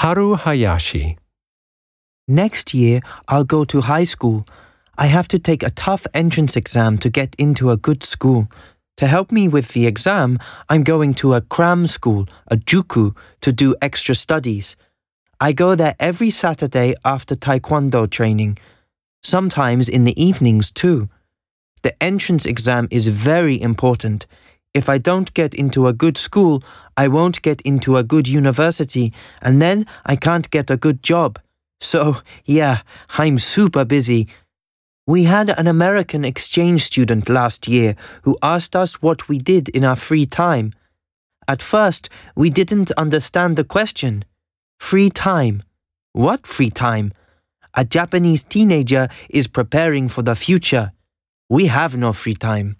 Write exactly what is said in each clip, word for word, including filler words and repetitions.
Haru Hayashi. Next year, I'll go to high school. I have to take a tough entrance exam to get into a good school. To help me with the exam, I'm going to a cram school, a juku, to do extra studies. I go there every Saturday after taekwondo training, sometimes in the evenings too. The entrance exam is very important. If I don't get into a good school, I won't get into a good university, and then I can't get a good job. So, yeah, I'm super busy. We had an American exchange student last year who asked us what we did in our free time. At first, we didn't understand the question. Free time. What free time? A Japanese teenager is preparing for the future. We have no free time.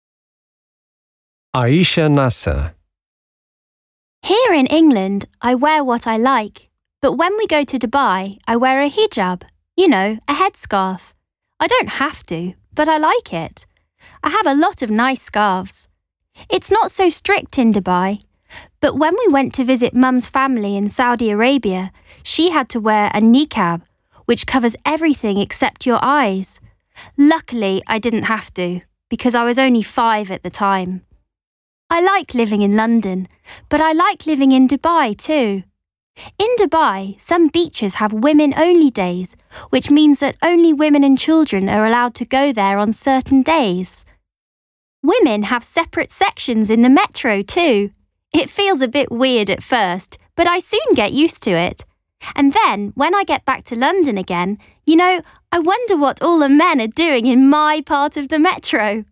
Aisha Nasser. Here in England, I wear what I like. But when we go to Dubai, I wear a hijab, you know, a headscarf. I don't have to, but I like it. I have a lot of nice scarves. It's not so strict in Dubai, but when we went to visit Mum's family in Saudi Arabia, she had to wear a niqab, which covers everything except your eyes. Luckily, I didn't have to, because I was only five at the time. I like living in London, but I like living in Dubai too. In Dubai, some beaches have women-only days, which means that only women and children are allowed to go there on certain days. Women have separate sections in the metro too. It feels a bit weird at first, but I soon get used to it. And then, when I get back to London again, you know, I wonder what all the men are doing in my part of the metro.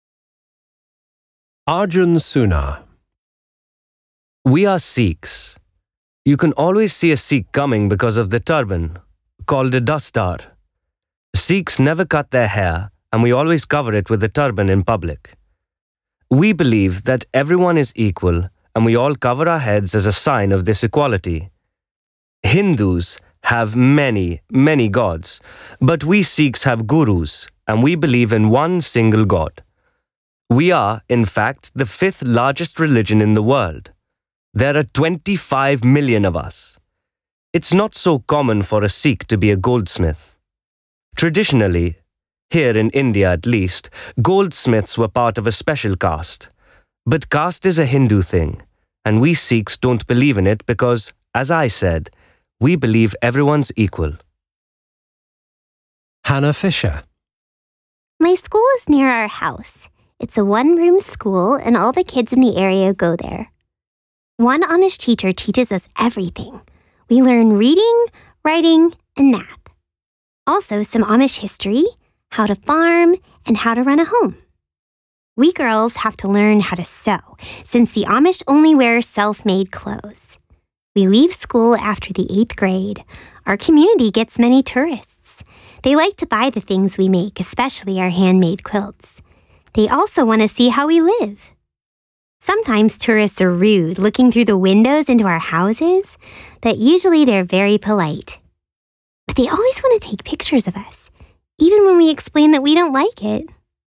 Arjun Suna. We are Sikhs. You can always see a Sikh coming because of the turban, called a dastar. Sikhs never cut their hair, and we always cover it with a turban in public. We believe that everyone is equal, and we all cover our heads as a sign of this equality. Hindus have many, many gods, but we Sikhs have gurus, and we believe in one single God. We are, in fact, the fifth largest religion in the world. There are twenty-five million of us. It's not so common for a Sikh to be a goldsmith. Traditionally, here in India at least, goldsmiths were part of a special caste. But caste is a Hindu thing, and we Sikhs don't believe in it because, as I said, we believe everyone's equal. Hannah Fisher. My school is near our house. It's a one-room school, and all the kids in the area go there. One Amish teacher teaches us everything. We learn reading, writing, and math. Also some Amish history, how to farm, and how to run a home. We girls have to learn how to sew, since the Amish only wear self-made clothes. We leave school after the eighth grade. Our community gets many tourists. They like to buy the things we make, especially our handmade quilts. They also want to see how we live. Sometimes tourists are rude, looking through the windows into our houses, but usually they're very polite. But they always want to take pictures of us, even when we explain that we don't like it.